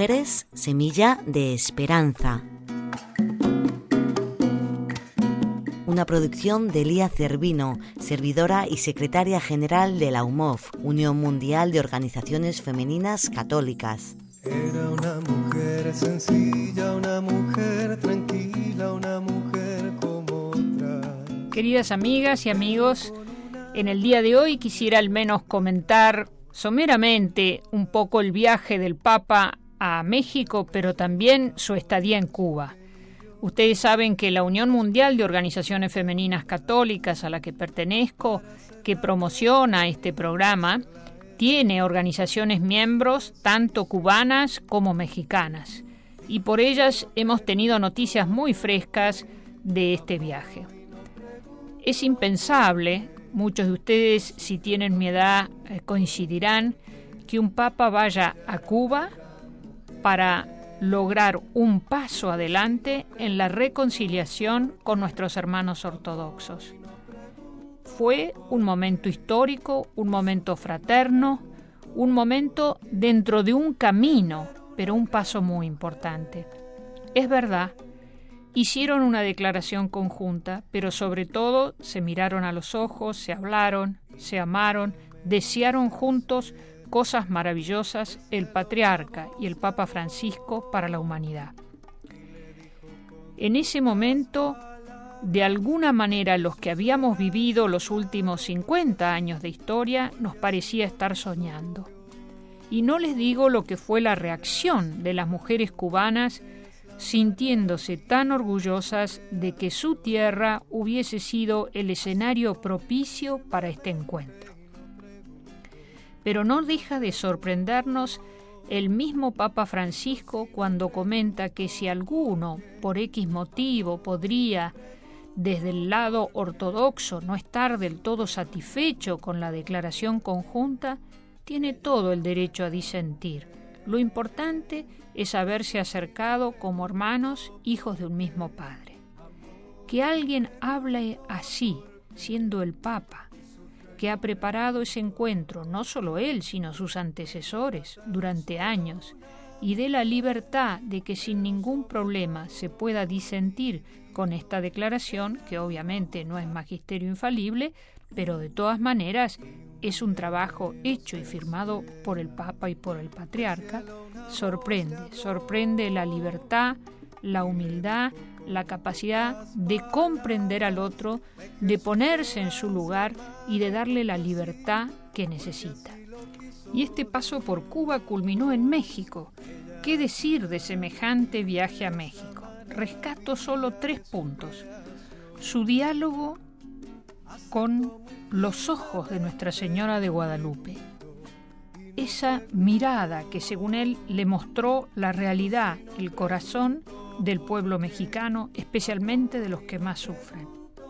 Mujeres, semilla de esperanza. Una producción de Lía Cervino, servidora y secretaria general de la UMOF, Unión Mundial de Organizaciones Femeninas Católicas. Era una mujer sencilla, una mujer tranquila, una mujer como otra. Queridas amigas y amigos, en el día de hoy quisiera al menos comentar someramente un poco el viaje del Papa a México, pero también su estadía en Cuba. Ustedes saben que la Unión Mundial de Organizaciones Femeninas Católicas, a la que pertenezco, que promociona este programa, tiene organizaciones miembros tanto cubanas como mexicanas, y por ellas hemos tenido noticias muy frescas de este viaje. Es impensable, muchos de ustedes, si tienen mi edad, coincidirán, que un papa vaya a Cuba para lograr un paso adelante en la reconciliación con nuestros hermanos ortodoxos. Fue un momento histórico, un momento fraterno, un momento dentro de un camino, pero un paso muy importante. Es verdad, hicieron una declaración conjunta, pero sobre todo se miraron a los ojos, se hablaron, se amaron, desearon juntos cosas maravillosas el Patriarca y el Papa Francisco para la humanidad. En ese momento, de alguna manera, los que habíamos vivido los últimos 50 años de historia nos parecía estar soñando. Y no les digo lo que fue la reacción de las mujeres cubanas sintiéndose tan orgullosas de que su tierra hubiese sido el escenario propicio para este encuentro. Pero no deja de sorprendernos el mismo Papa Francisco cuando comenta que si alguno, por X motivo, podría, desde el lado ortodoxo, no estar del todo satisfecho con la declaración conjunta, tiene todo el derecho a disentir. Lo importante es haberse acercado como hermanos, hijos de un mismo Padre. Que alguien hable así, siendo el Papa, que ha preparado ese encuentro, no solo él, sino sus antecesores, durante años, y de la libertad de que sin ningún problema se pueda disentir con esta declaración, que obviamente no es magisterio infalible, pero de todas maneras es un trabajo hecho y firmado por el Papa y por el Patriarca, sorprende la libertad, la humildad, la capacidad de comprender al otro, de ponerse en su lugar y de darle la libertad que necesita. Y este paso por Cuba culminó en México. ¿Qué decir de semejante viaje a México? Rescato solo 3 puntos. Su diálogo con los ojos de Nuestra Señora de Guadalupe. Esa mirada que, según él, le mostró la realidad, el corazón del pueblo mexicano, especialmente de los que más sufren.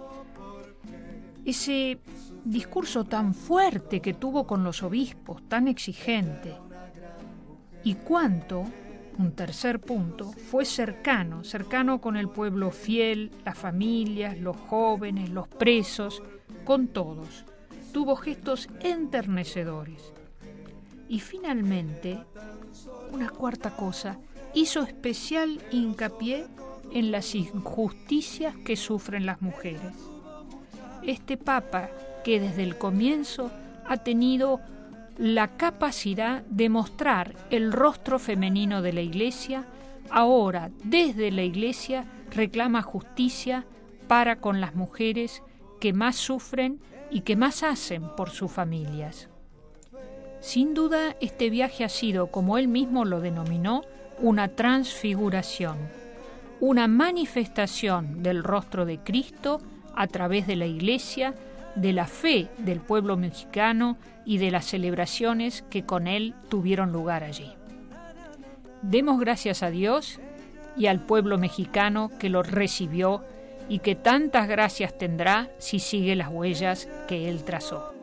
Ese discurso tan fuerte que tuvo con los obispos, tan exigente, y cuánto, un tercer punto, fue cercano con el pueblo fiel, las familias, los jóvenes, los presos, con todos. Tuvo gestos enternecedores. Y finalmente, una cuarta cosa, hizo especial hincapié en las injusticias que sufren las mujeres. Este Papa, que desde el comienzo ha tenido la capacidad de mostrar el rostro femenino de la Iglesia, ahora desde la Iglesia reclama justicia para con las mujeres que más sufren y que más hacen por sus familias. Sin duda, este viaje ha sido, como él mismo lo denominó, una transfiguración, una manifestación del rostro de Cristo a través de la Iglesia, de la fe del pueblo mexicano y de las celebraciones que con él tuvieron lugar allí. Demos gracias a Dios y al pueblo mexicano que lo recibió y que tantas gracias tendrá si sigue las huellas que él trazó.